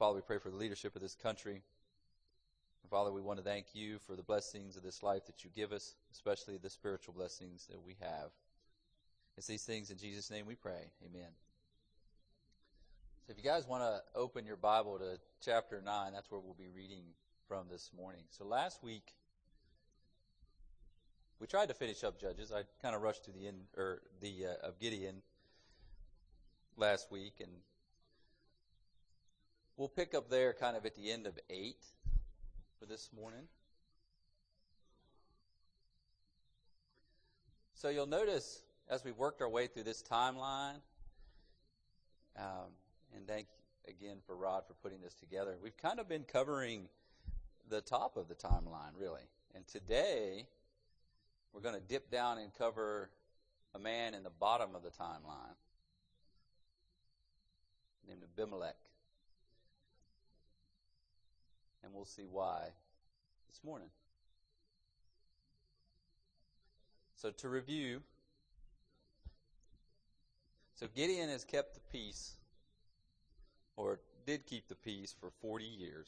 Father, we pray for the leadership of this country. And Father, we want to thank you for the blessings of this life that you give us, especially the spiritual blessings that we have. It's these things in Jesus' name we pray. Amen. So if you guys want to open your Bible to chapter 9, that's where we'll be reading from this morning. So last week, we tried to finish up Judges. I kind of rushed to the end of Gideon last week, and we'll pick up there kind of at the end of 8 for this morning. So you'll notice as we worked our way through this timeline, and thank again for Rod for putting this together, we've kind of been covering the top of the timeline, really. And today, we're going to dip down and cover a man in the bottom of the timeline named Abimelech. And we'll see why this morning. So to review, so Gideon has kept the peace, or did keep the peace, for 40 years.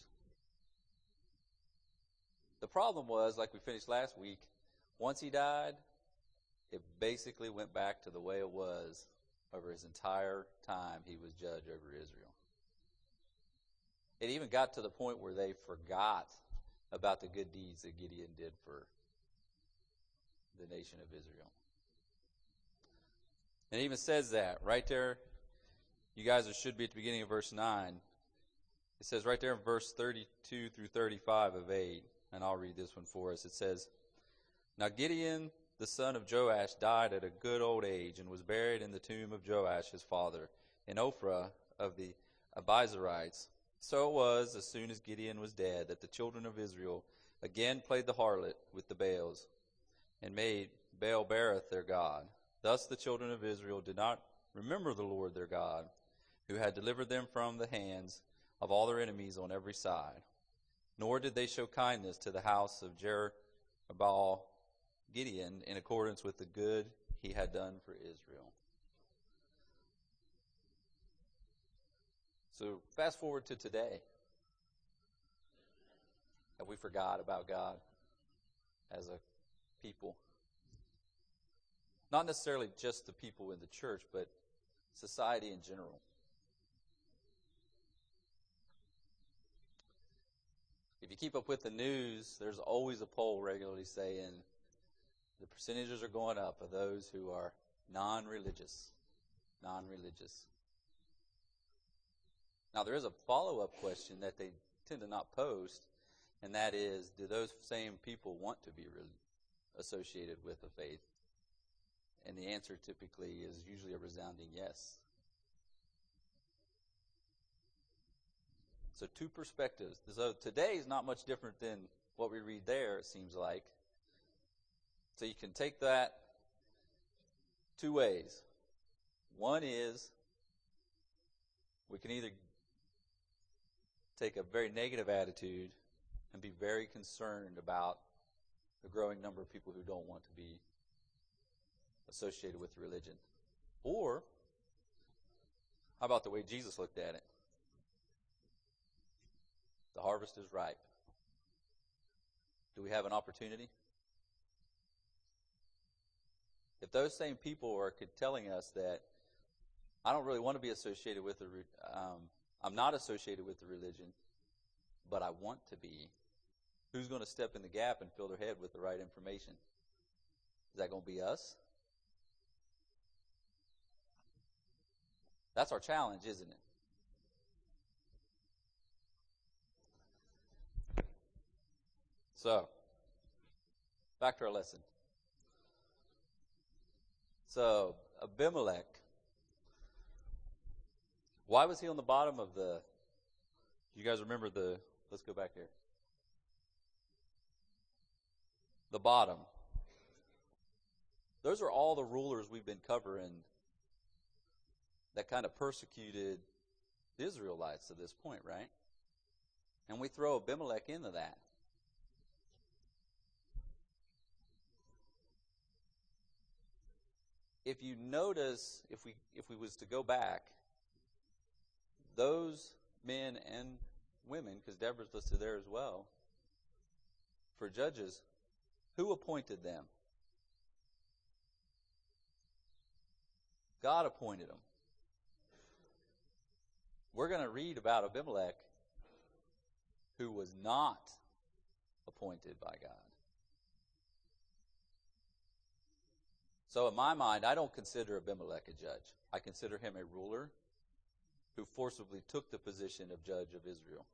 The problem was, like we finished last week, once he died, it basically went back to the way it was over his entire time he was judge over Israel. It even got to the point where they forgot about the good deeds that Gideon did for the nation of Israel. And it even says that right there. You guys, it should be at the beginning of verse 9. It says right there in verse 32 through 35 of 8, and I'll read this one for us. It says, "Now Gideon, the son of Joash, died at a good old age and was buried in the tomb of Joash his father in Ophrah of the Abiezrites. So it was, as soon as Gideon was dead, that the children of Israel again played the harlot with the Baals and made Baal-berith their god. Thus the children of Israel did not remember the Lord their God, who had delivered them from the hands of all their enemies on every side. Nor did they show kindness to the house of Jerubbaal Gideon in accordance with the good he had done for Israel." So fast forward to today. Have we forgot about God as a people? Not necessarily just the people in the church, but society in general. If you keep up with the news, there's always a poll regularly saying the percentages are going up of those who are non-religious. Non-religious. Now, there is a follow-up question that they tend to not post, and that is, do those same people want to be associated with a faith? And the answer typically is usually a resounding yes. So two perspectives. So today is not much different than what we read there, it seems like. So you can take that two ways. One is we can either take a very negative attitude and be very concerned about the growing number of people who don't want to be associated with religion. Or, how about the way Jesus looked at it? The harvest is ripe. Do we have an opportunity? If those same people are telling us that I don't really want to be associated with I'm not associated with the religion, but I want to be, who's going to step in the gap and fill their head with the right information? Is that going to be us? That's our challenge, isn't it? So, back to our lesson. So, Abimelech. Why was he on the bottom of you guys remember let's go back there. The bottom. Those are all the rulers we've been covering that kind of persecuted the Israelites to this point, right? And we throw Abimelech into that. If you notice, if we was to go back, those men and women, because Deborah's listed there as well, for judges. Who appointed them? God appointed them. We're going to read about Abimelech, who was not appointed by God. So in my mind, I don't consider Abimelech a judge. I consider him a ruler who forcibly took the position of judge of Israel.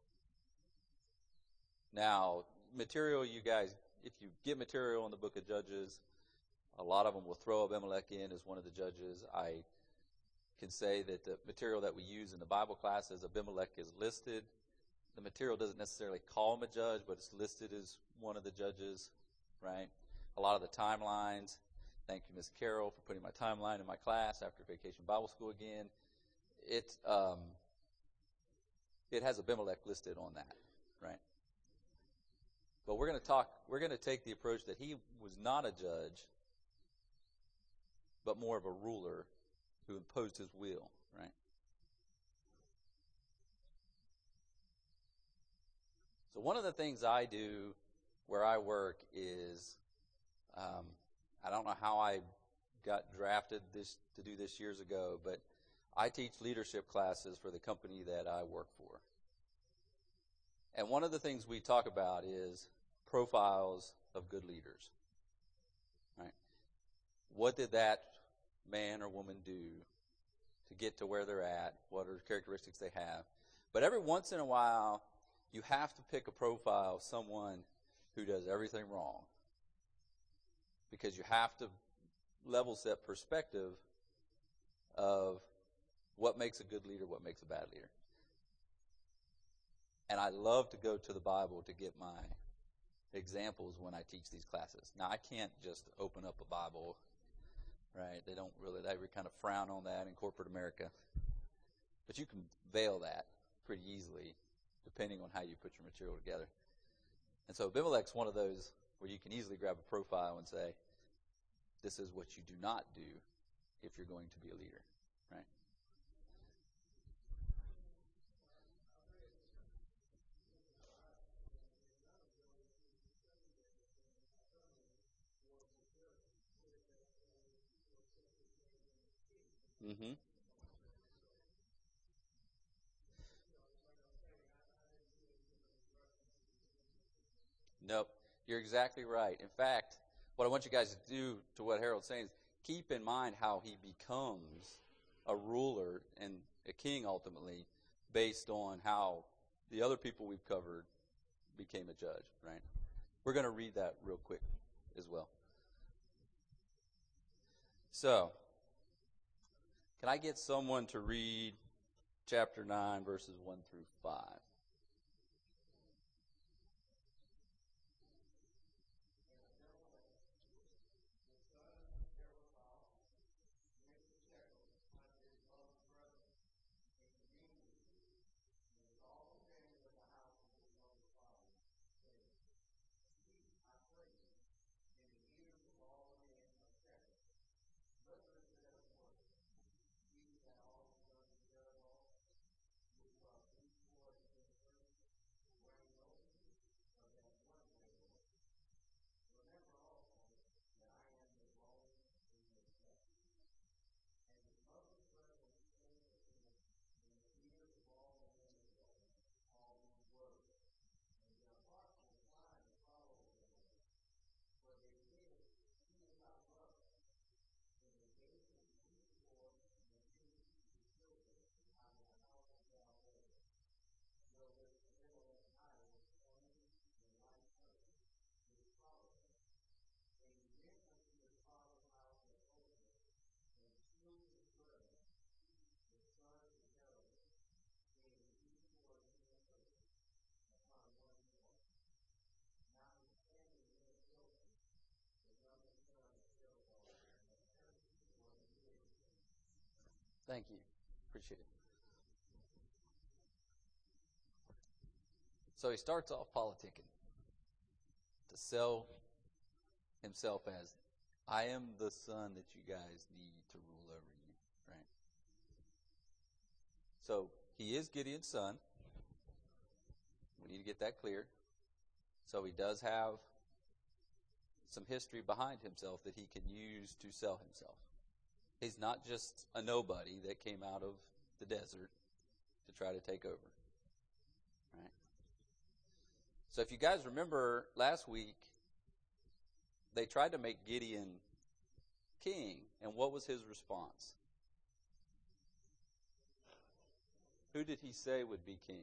Now, material, you guys, if you get material in the book of Judges, a lot of them will throw Abimelech in as one of the judges. I can say that the material that we use in the Bible classes, Abimelech is listed. The material doesn't necessarily call him a judge, but it's listed as one of the judges, right? A lot of the timelines, thank you, Ms. Carroll, for putting my timeline in my class after Vacation Bible School again. It has Abimelech listed on that, right? But we're going to take the approach that he was not a judge, but more of a ruler who imposed his will, right? So one of the things I do where I work is, I don't know how I got drafted to do this years ago, but I teach leadership classes for the company that I work for. And one of the things we talk about is profiles of good leaders, right? What did that man or woman do to get to where they're at? What are the characteristics they have? But every once in a while, you have to pick a profile of someone who does everything wrong, because you have to level set perspective of what makes a good leader, what makes a bad leader. And I love to go to the Bible to get my examples when I teach these classes. Now, I can't just open up a Bible, right? They kind of frown on that in corporate America. But you can veil that pretty easily, depending on how you put your material together. And so Abimelech's one of those where you can easily grab a profile and say, this is what you do not do if you're going to be a leader, right? Mm-hmm. Nope. You're exactly right. In fact, what I want you guys to do to what Harold's saying is keep in mind how he becomes a ruler and a king ultimately based on how the other people we've covered became a judge, right? We're going to read that real quick as well. So, can I get someone to read chapter 9, verses 1 through 5? Thank you. Appreciate it. So he starts off politicking to sell himself as, I am the son that you guys need to rule over you, right? So he is Gideon's son. get that clear. So he does have some history behind himself that he can use to sell himself. He's not just a nobody that came out of the desert to try to take over. Right? So if you guys remember last week, they tried to make Gideon king, and what was his response? Who did he say would be king?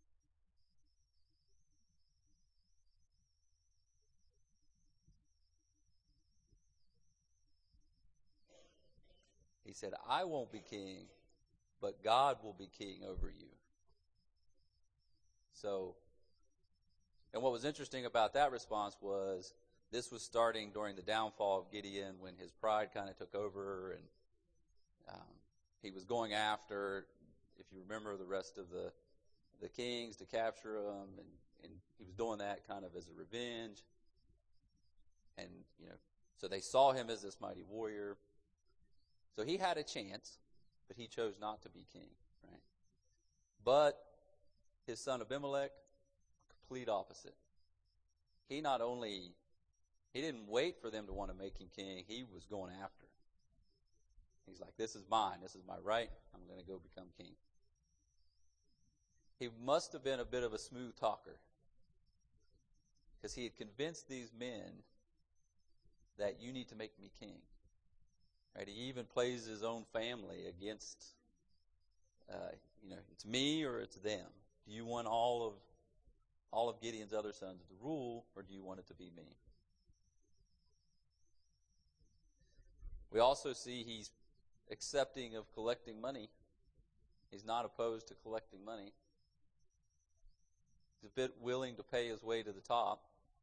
He said, I won't be king, but God will be king over you. So, and what was interesting about that response was this was starting during the downfall of Gideon when his pride kind of took over, and he was going after, if you remember, the rest of the kings to capture them, and he was doing that kind of as a revenge. And, so they saw him as this mighty warrior. So he had a chance, but he chose not to be king, right? But his son Abimelech, complete opposite. He didn't wait for them to want to make him king. He was going after him. He's like, this is mine. This is my right. I'm going to go become king. He must have been a bit of a smooth talker, because he had convinced these men that you need to make me king. Right? He even plays his own family against, it's me or it's them. Do you want all of Gideon's other sons to rule, or do you want it to be me? We also see he's accepting of collecting money. He's not opposed to collecting money. He's a bit willing to pay his way to the top.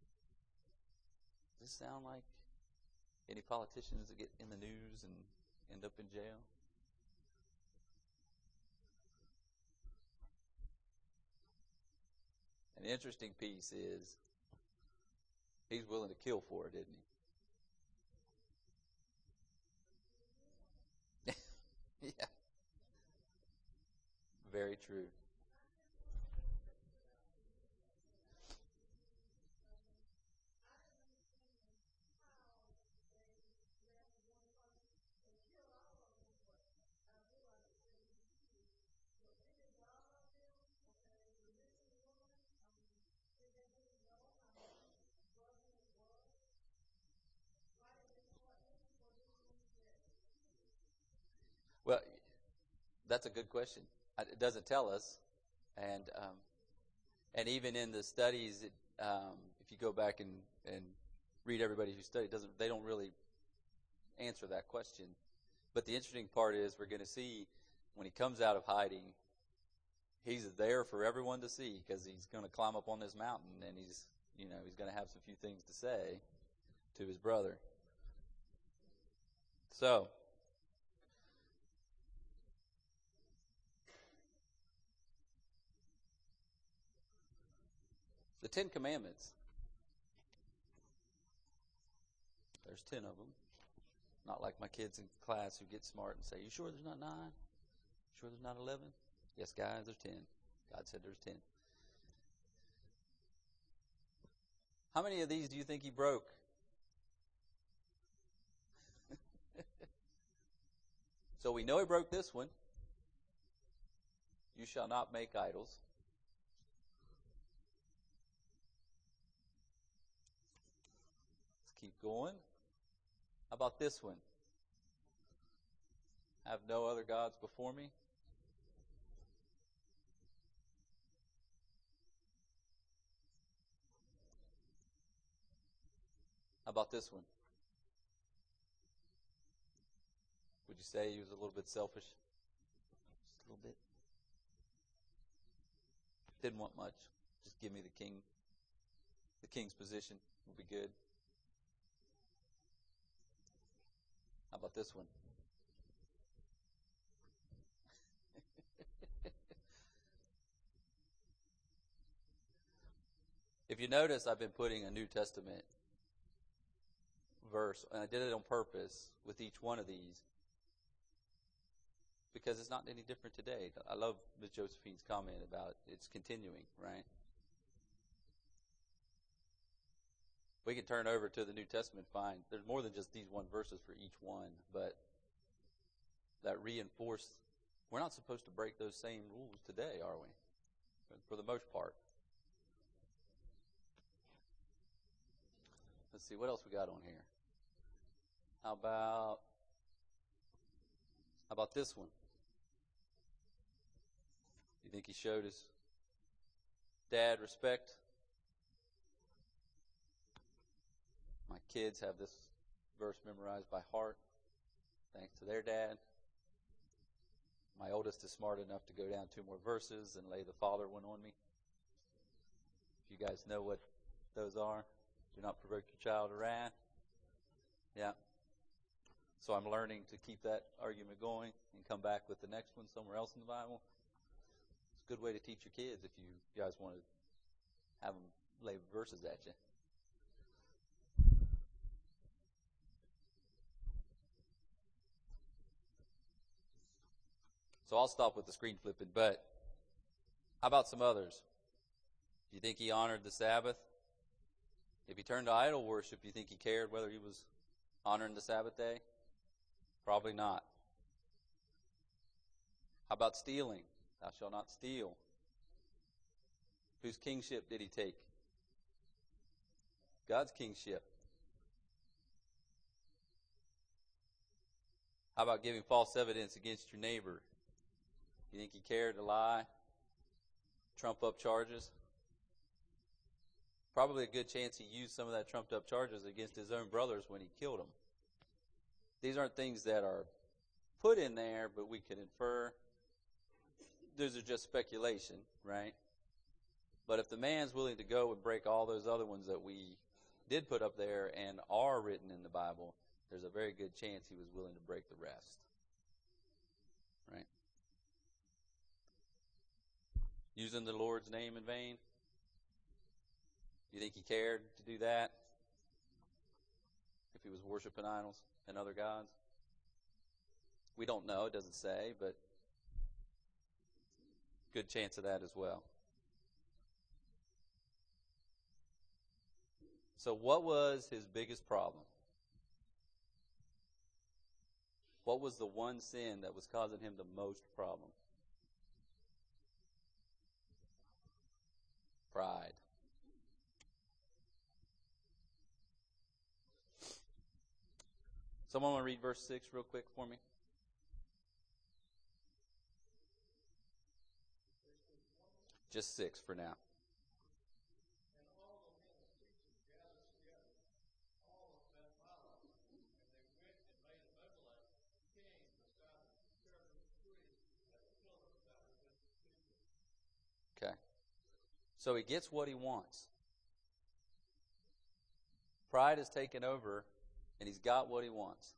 Does this sound like any politicians that get in the news and end up in jail? An interesting piece is he's willing to kill for it, isn't he? Yeah. Very true. Well, that's a good question. It doesn't tell us, and even in the studies, if you go back and read everybody who studied, they don't really answer that question. But the interesting part is we're going to see when he comes out of hiding, he's there for everyone to see, because he's going to climb up on this mountain, and he's going to have some few things to say to his brother. So, the 10 Commandments. There's 10 of them. Not like my kids in class who get smart and say, you sure there's not 9? Sure there's not 11? Yes, guys, there's 10. God said there's 10. How many of these do you think he broke? So we know he broke this one. You shall not make idols. Let's keep going. How about this one? Have no other gods before me. How about this one? Would you say he was a little bit selfish? Just a little bit. Didn't want much. Just give me the king. The king's position will be good. How about this one? If you notice, I've been putting a New Testament verse, and I did it on purpose with each one of these, because it's not any different today. I love Ms. Josephine's comment about it's continuing, right? We can turn over to the New Testament, find there's more than just these one verses for each one, but that reinforce we're not supposed to break those same rules today, are we? For the most part. Let's see, what else we got on here? How about this one? You think he showed his dad respect? My kids have this verse memorized by heart, thanks to their dad. My oldest is smart enough to go down 2 more verses and lay the father one on me. If you guys know what those are, do not provoke your child to wrath. Yeah. So I'm learning to keep that argument going and come back with the next one somewhere else in the Bible. It's a good way to teach your kids if you guys want to have them lay verses at you. So I'll stop with the screen flipping, but how about some others? Do you think he honored the Sabbath? If he turned to idol worship, do you think he cared whether he was honoring the Sabbath day? Probably not. How about stealing? Thou shalt not steal. Whose kingship did he take? God's kingship. How about giving false evidence against your neighbor? You think he cared to lie? Trump up charges? Probably a good chance he used some of that trumped up charges against his own brothers when he killed them. These aren't things that are put in there, but we can infer. Those are just speculation, right? But if the man's willing to go and break all those other ones that we did put up there and are written in the Bible, there's a very good chance he was willing to break the rest. Right? Using the Lord's name in vain? You think he cared to do that? If he was worshiping idols and other gods? We don't know, it doesn't say, but good chance of that as well. So what was his biggest problem? What was the one sin that was causing him the most problem? Pride. Someone want to read verse 6 real quick for me? Just 6 for now. Okay. So he gets what he wants. Pride has taken over, and he's got what he wants.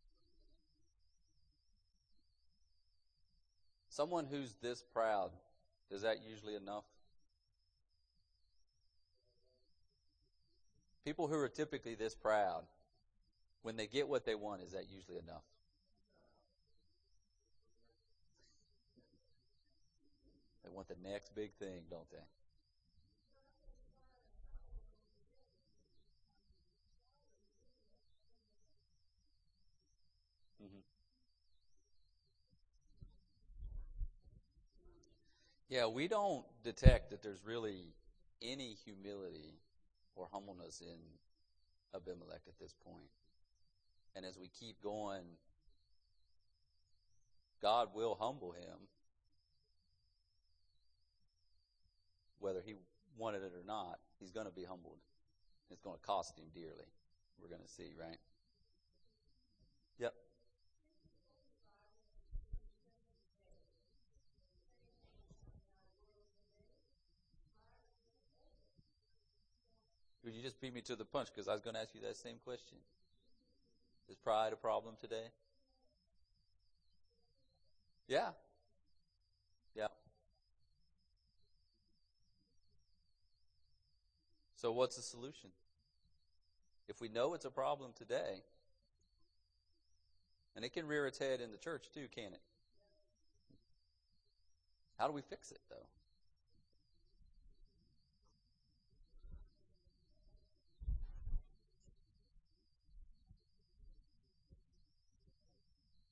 Someone who's this proud, is that usually enough? People who are typically this proud, when they get what they want, is that usually enough? They want the next big thing, don't they? Mm-hmm. Yeah, we don't detect that there's really any humility or humbleness in Abimelech at this point. And as we keep going, God will humble him, whether he wanted it or not. He's going to be humbled. It's going to cost him dearly. We're going to see, right? Yep. You just beat me to the punch because I was going to ask you that same question. Is pride a problem today? Yeah. Yeah. So what's the solution? If we know it's a problem today, and it can rear its head in the church too, can it? How do we fix it, though?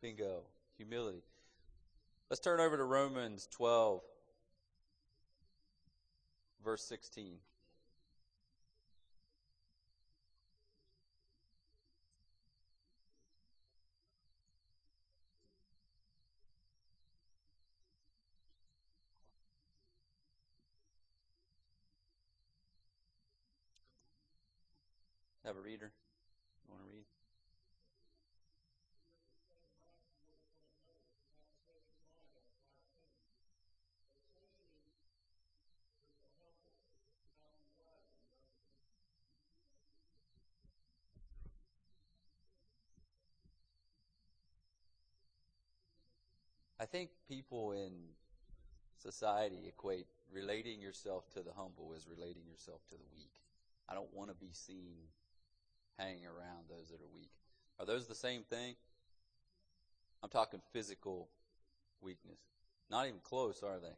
Bingo. Humility. Let's turn over to Romans 12, verse 16. Have a reader? You want to read? I think people in society equate relating yourself to the humble as relating yourself to the weak. I don't want to be seen hanging around those that are weak. Are those the same thing? I'm talking physical weakness. Not even close, are they?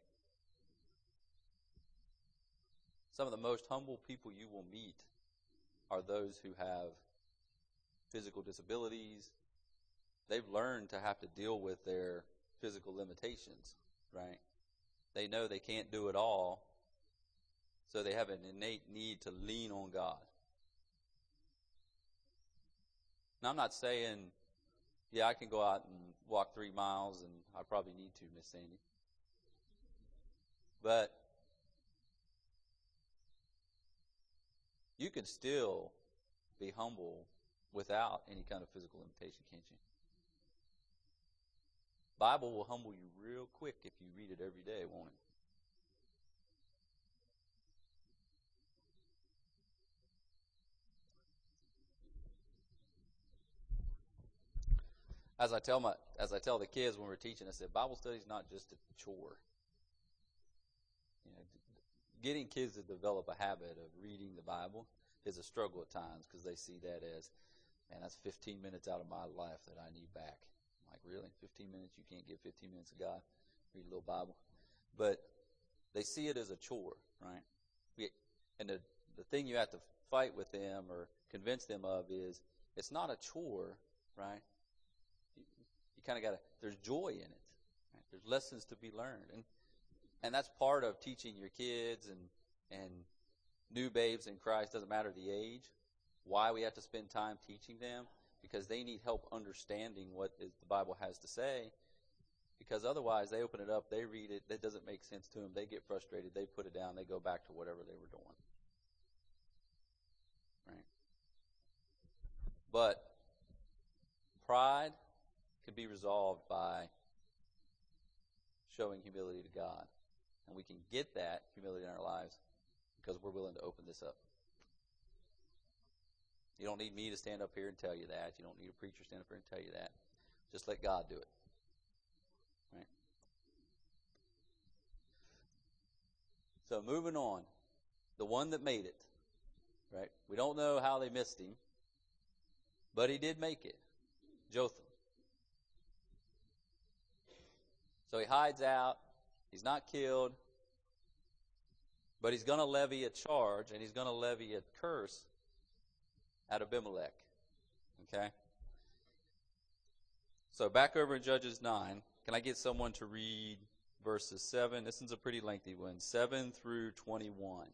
Some of the most humble people you will meet are those who have physical disabilities. They've learned to have to deal with their physical limitations, right? They know they can't do it all, so they have an innate need to lean on God. Now, I'm not saying, yeah, I can go out and walk 3 miles, and I probably need to, Miss Sandy. But you can still be humble without any kind of physical limitation, can't you? Bible will humble you real quick if you read it every day, won't it? As I tell the kids when we're teaching, I said, Bible study is not just a chore. You know, getting kids to develop a habit of reading the Bible is a struggle at times because they see that as, man, that's 15 minutes out of my life that I need back. I'm like, really? 15 minutes? You can't get 15 minutes of God? Read a little Bible. But they see it as a chore, right? And the thing you have to fight with them or convince them of is it's not a chore, right? You kind of got to, there's joy in it. Right? There's lessons to be learned. And that's part of teaching your kids and new babes in Christ, doesn't matter the age, why we have to spend time teaching them, because they need help understanding what the Bible has to say, because otherwise they open it up, they read it, it doesn't make sense to them, they get frustrated, they put it down, they go back to whatever they were doing. Right? But pride can be resolved by showing humility to God. And we can get that humility in our lives because we're willing to open this up. You don't need me to stand up here and tell you that. You don't need a preacher to stand up here and tell you that. Just let God do it. Right? So moving on. The one that made it. Right? We don't know how they missed him. But he did make it. Jotham. So he hides out. He's not killed. But he's going to levy a charge, and he's going to levy a curse at Abimelech. Okay? So back over in Judges 9, can I get someone to read verses 7? This one's a pretty lengthy one. 7 through 21.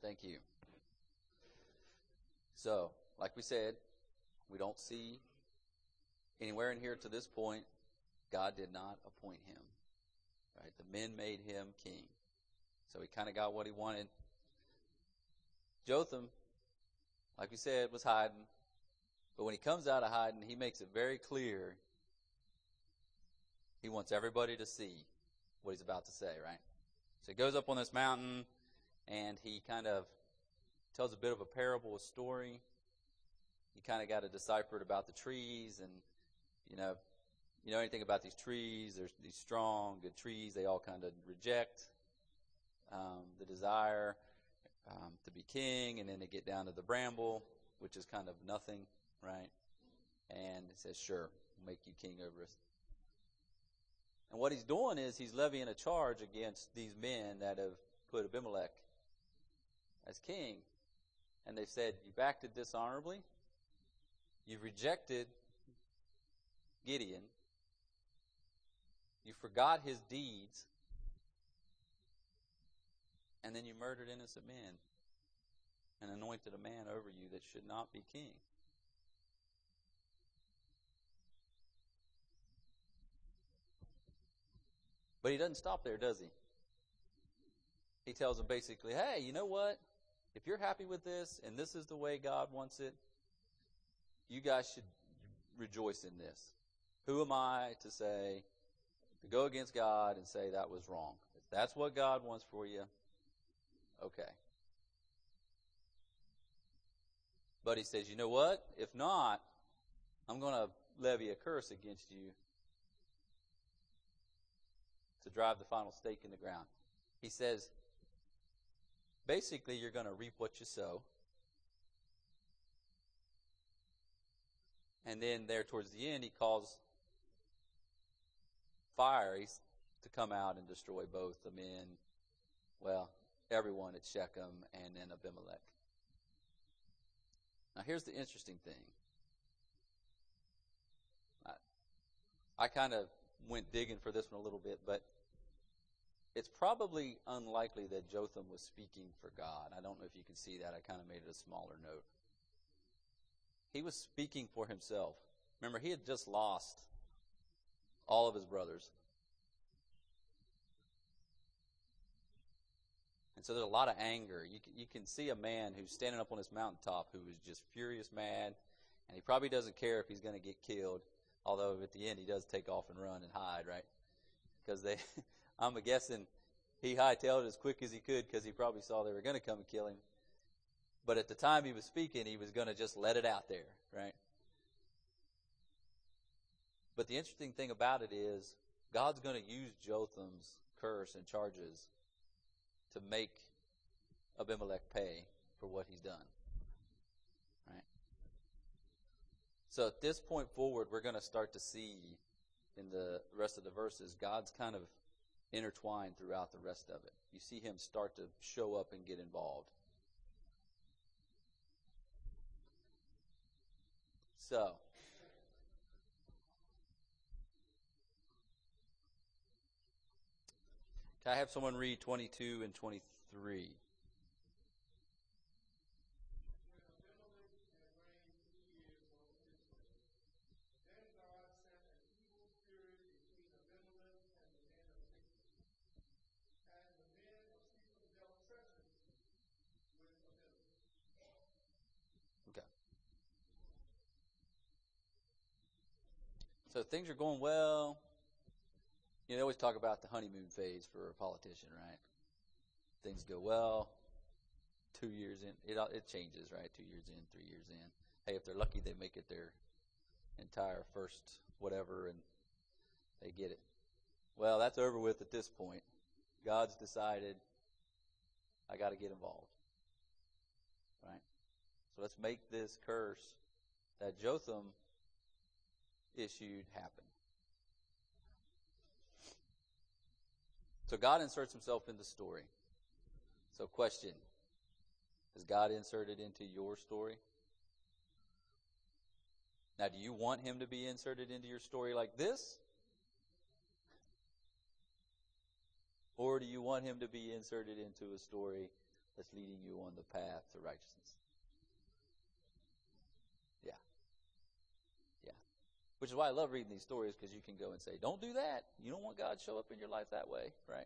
Thank you. So, like we said, we don't see anywhere in here to this point, God did not appoint him. Right? The men made him king. So he kind of got what he wanted. Jotham, like we said, was hiding. But when he comes out of hiding, he makes it very clear he wants everybody to see what he's about to say, right? So he goes up on this mountain, and he kind of tells a bit of a parable, a story. He kind of got to decipher it about the trees, and you know anything about these trees, there's these strong, good trees, they all kind of reject the desire to be king, and then they get down to the bramble, which is kind of nothing, right? And it says, sure, we'll make you king over us. And what he's doing is he's levying a charge against these men that have put Abimelech as king. And they've said, you've acted dishonorably. You've rejected Gideon. You forgot his deeds. And then you murdered innocent men and anointed a man over you that should not be king. But he doesn't stop there, does he? He tells them basically, hey, you know what? If you're happy with this and this is the way God wants it, you guys should rejoice in this. Who am I to say, to go against God and say that was wrong? If that's what God wants for you, okay. But he says, you know what? If not, I'm going to levy a curse against you to drive the final stake in the ground. He says, basically, you're going to reap what you sow. And then there towards the end, he calls fire to come out and destroy both the men, well, everyone at Shechem and then Abimelech. Now, here's the interesting thing. I kind of went digging for this one a little bit, but it's probably unlikely that Jotham was speaking for God. I don't know if you can see that. I kind of made it a smaller note. He was speaking for himself. Remember, he had just lost all of his brothers. And so there's a lot of anger. You can see a man who's standing up on this mountaintop who is just furious mad, and he probably doesn't care if he's going to get killed, although at the end he does take off and run and hide, right? Because I'm guessing he hightailed it as quick as he could because he probably saw they were going to come and kill him. But at the time he was speaking, he was going to just let it out there, right? But the interesting thing about it is God's going to use Jotham's curse and charges to make Abimelech pay for what he's done. Right? So at this point forward, we're going to start to see in the rest of the verses, God's kind of intertwined throughout the rest of it. You see him start to show up and get involved. So, can I have someone read 22 and 23? Okay. So things are going well. You know, they always talk about the honeymoon phase for a politician, right? Things go well. 2 years in, it changes, right? 2 years in, 3 years in. Hey, if they're lucky, they make it their entire first whatever, and they get it. Well, that's over with at this point. God's decided, I got to get involved, right? So let's make this curse that Jotham issued happen. So God inserts himself in the story. So question, has God inserted into your story? Now, do you want him to be inserted into your story like this? Or do you want him to be inserted into a story that's leading you on the path to righteousness. Yeah. Yeah. Which is why I love reading these stories, because you can go and say, don't do that. You don't want God to show up in your life that way, right?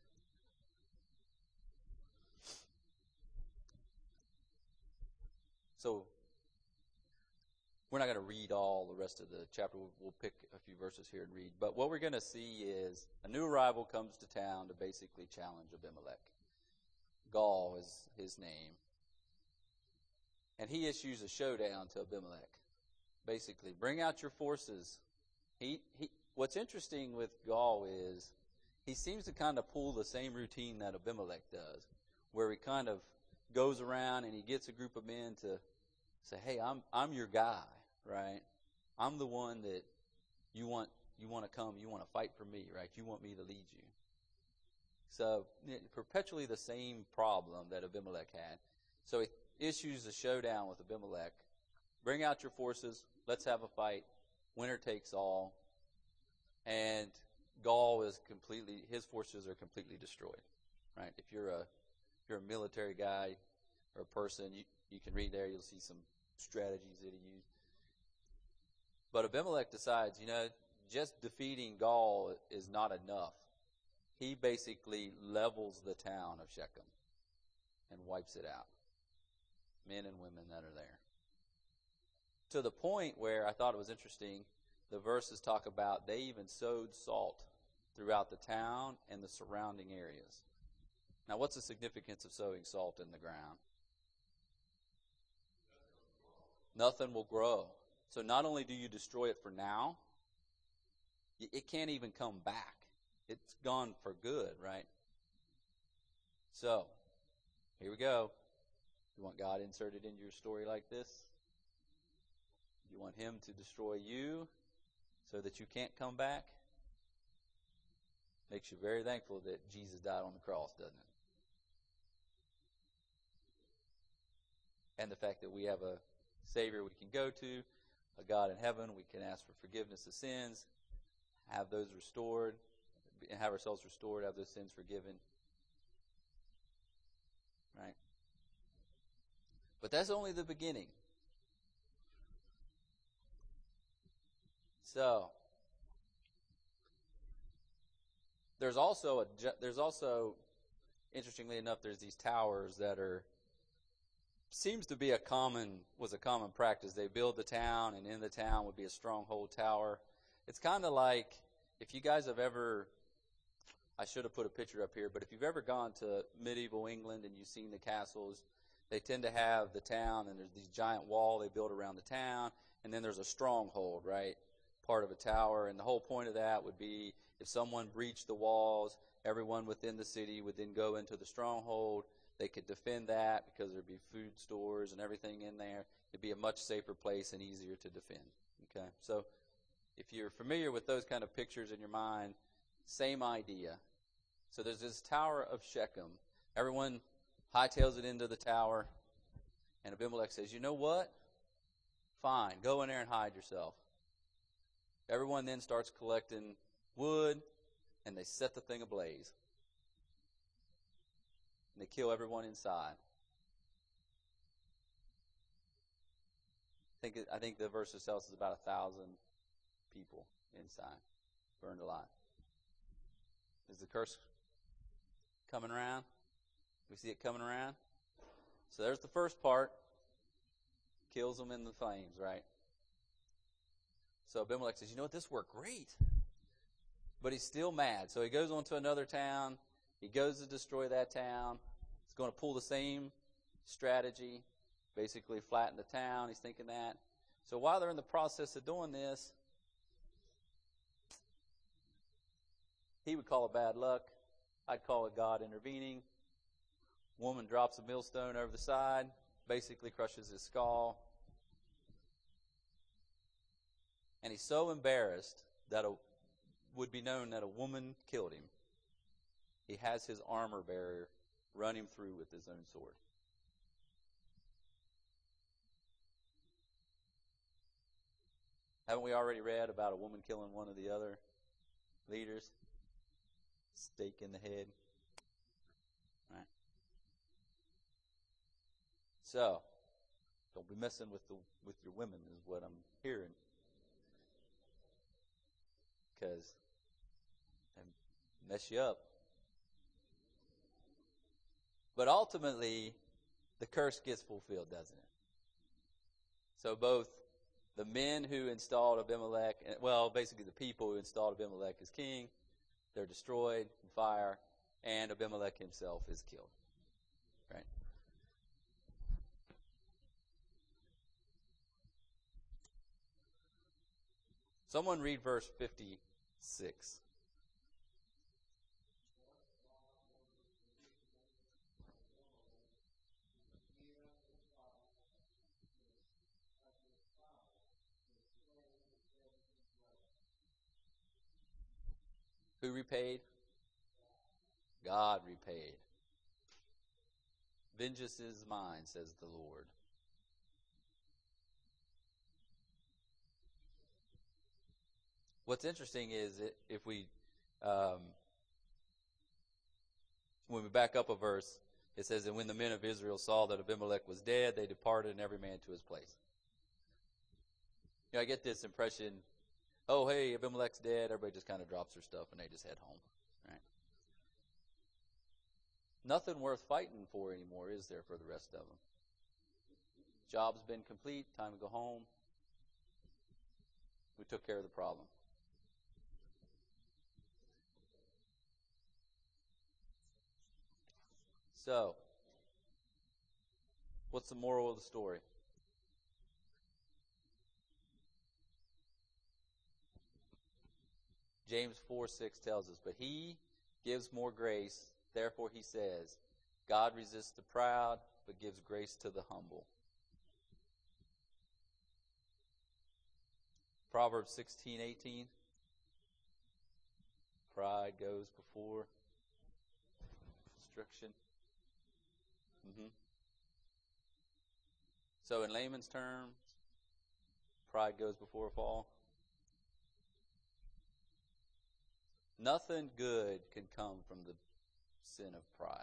So, we're not going to read all the rest of the chapter. We'll pick a few verses here and read. But what we're going to see is a new arrival comes to town to basically challenge Abimelech. Gaul is his name. And he issues a showdown to Abimelech. Basically, bring out your forces. What's interesting with Gaul is he seems to kind of pull the same routine that Abimelech does, where he kind of goes around and he gets a group of men to say, hey, I'm your guy, right? I'm the one that you want to come, you want to fight for me, right? You want me to lead you. So, perpetually the same problem that Abimelech had. So he issues a showdown with Abimelech. Bring out your forces. Let's have a fight. Winner takes all. And Gaul is his forces are completely destroyed, right? If you're a military guy or a person, you can read there. You'll see some strategies that he used. But Abimelech decides, just defeating Gaul is not enough. He basically levels the town of Shechem and wipes it out. Men and women that are there. To the point where I thought it was interesting, the verses talk about they even sowed salt throughout the town and the surrounding areas. Now, what's the significance of sowing salt in the ground? Nothing will grow. So not only do you destroy it for now, it can't even come back. It's gone for good, right? So, here we go. You want God inserted into your story like this? You want him to destroy you so that you can't come back? Makes you very thankful that Jesus died on the cross, doesn't it? And the fact that we have a Savior we can go to, a God in heaven, we can ask for forgiveness of sins, have those restored, have ourselves restored, have those sins forgiven. Right? But that's only the beginning. So, there's also, interestingly enough, there's these towers that seems to be was a common practice. They build the town, and in the town would be a stronghold tower. It's kind of like, if you guys have ever, I should have put a picture up here, but if you've ever gone to medieval England and you've seen the castles, they tend to have the town, and there's these giant wall they build around the town, and then there's a stronghold, right? Part of a tower, and the whole point of that would be if someone breached the walls, everyone within the city would then go into the stronghold. They could defend that because there'd be food stores and everything in there. It'd be a much safer place and easier to defend. Okay, so if you're familiar with those kind of pictures in your mind, same idea. So there's this tower of Shechem. Everyone hightails it into the tower, and Abimelech says, you know what? Fine, go in there and hide yourself. Everyone then starts collecting wood, and they set the thing ablaze. And they kill everyone inside. I think the verse tells us about 1,000 people inside, burned alive. Is the curse coming around? We see it coming around? So there's the first part. Kills them in the flames, right? So Abimelech says, you know what, this worked great. But he's still mad. So he goes on to another town. He goes to destroy that town. He's going to pull the same strategy, basically flatten the town. He's thinking that. So while they're in the process of doing this, he would call it bad luck. I'd call it God intervening. Woman drops a millstone over the side, basically crushes his skull. And he's so embarrassed that it would be known that a woman killed him. He has his armor bearer run him through with his own sword. Haven't we already read about a woman killing one of the other leaders? Stake in the head. Right. So, don't be messing with your women is what I'm hearing. Because they mess you up. But ultimately, the curse gets fulfilled, doesn't it? So both the men who installed Abimelech, well, basically the people who installed Abimelech as king, they're destroyed in fire, and Abimelech himself is killed. Right? Someone read verse 56. Who repaid? God repaid. Vengeance is mine, says the Lord. What's interesting is if we, when we back up a verse, it says, and when the men of Israel saw that Abimelech was dead, they departed, and every man to his place. I get this impression, oh, hey, Abimelech's dead. Everybody just kind of drops their stuff, and they just head home. Right? Nothing worth fighting for anymore, is there, for the rest of them? Job's been complete. Time to go home. We took care of the problem. So, what's the moral of the story? James 4:6 tells us, but he gives more grace, therefore he says, God resists the proud, but gives grace to the humble. Proverbs 16:18. Pride goes before destruction. So in layman's terms, pride goes before a fall. Nothing good can come from the sin of pride.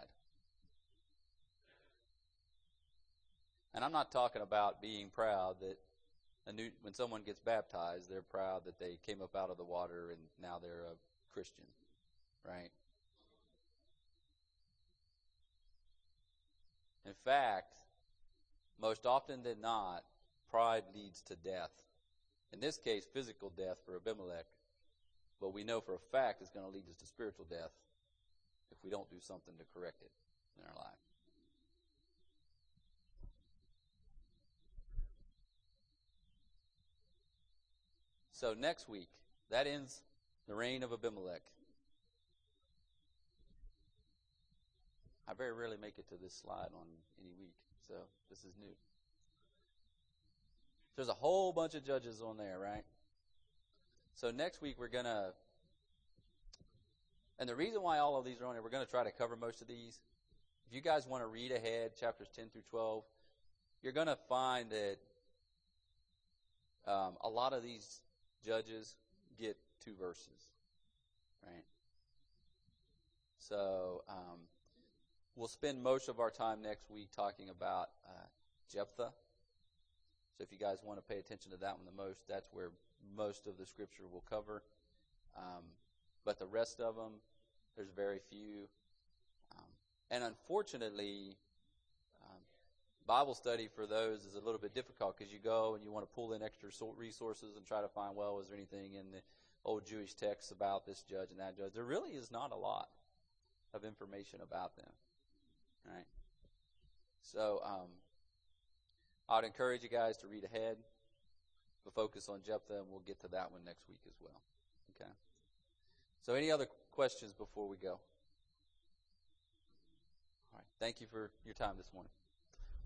And I'm not talking about being proud that when someone gets baptized, they're proud that they came up out of the water and now they're a Christian, right? In fact, most often than not, pride leads to death. In this case, physical death for Abimelech. But we know for a fact it's going to lead us to spiritual death if we don't do something to correct it in our life. So next week, that ends the reign of Abimelech. I very rarely make it to this slide on any week, so this is new. There's a whole bunch of judges on there, right? So next week we're going to, and the reason why all of these are on there, we're going to try to cover most of these. If you guys want to read ahead, chapters 10 through 12, you're going to find that a lot of these judges get 2 verses, right? So we'll spend most of our time next week talking about Jephthah. So if you guys want to pay attention to that one the most, that's where most of the scripture will cover. But the rest of them, there's very few. And unfortunately, Bible study for those is a little bit difficult because you go and you want to pull in extra resources and try to find, well, is there anything in the old Jewish texts about this judge and that judge? There really is not a lot of information about them, right? So I'd encourage you guys to read ahead, but focus on Jephthah, and we'll get to that one next week as well. Okay. So any other questions before we go? All right. Thank you for your time this morning.